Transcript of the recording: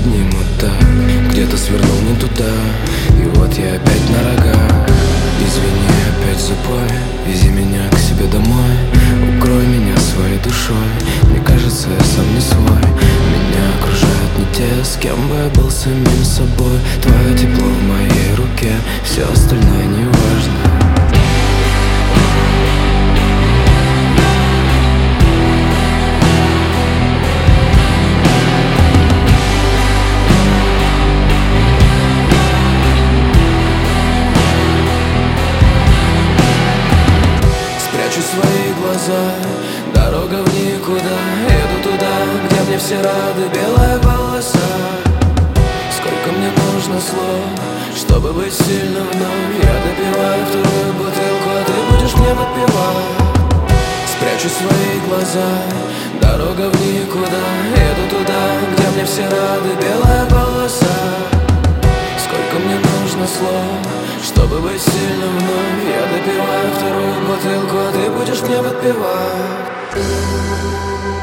поднимут так. Где-то свернул не туда, и вот я опять на рогах. Извини, опять запой, вези меня к себе домой. Укрой меня своей душой, мне кажется, я сам не свой. Меня окружают не те, с кем бы я был самим собой. Твое тепло в моей руке, все остальное не важно. Спрячу свои глаза, дорога в никуда. Еду туда, где мне все рады, белая полоса. Сколько мне нужно слов, чтобы быть сильным вновь. Я допиваю вторую бутылку, а ты будешь мне подпевать. Спрячу свои глаза, дорога в никуда. Еду туда, где мне все рады, белая полоса. Сколько мне нужно слов, чтобы быть сильным вновь. Я допиваю вторую бутылку, а ты будешь мне подпевать.